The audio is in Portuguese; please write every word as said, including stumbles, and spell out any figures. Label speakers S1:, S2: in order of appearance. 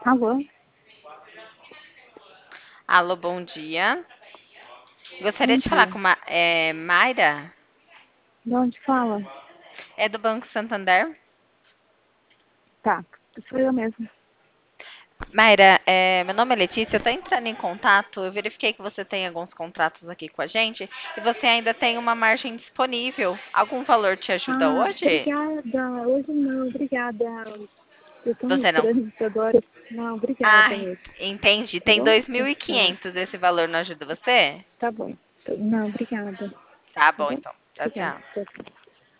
S1: Alô?
S2: Alô, bom dia. Gostaria
S1: Bom
S2: de falar
S1: dia.
S2: com Ma é, Mayra.
S1: De onde fala?
S2: É do Banco Santander.
S1: Tá, sou eu mesmo.
S2: Mayra, é, meu nome é Letícia. Eu estou entrando em contato. Eu verifiquei que você tem alguns contratos aqui com a gente e você ainda tem uma margem disponível. Algum valor te ajuda
S1: Ah,
S2: hoje?
S1: obrigada. Hoje não, obrigada. Eu tô no
S2: Você não.
S1: trânsito agora. Não, obrigada
S2: Ah,
S1: hoje.
S2: entendi.
S1: Tá
S2: Tem
S1: bom?
S2: dois mil
S1: Tchau,
S2: e
S1: tchau.
S2: quinhentos. Esse valor não ajuda você?
S1: Tá bom. Não, obrigada.
S2: Tá
S1: Tá
S2: bom,
S1: bom?
S2: então. Tchau,
S1: Obrigada.
S2: tchau.
S1: Tchau, tchau.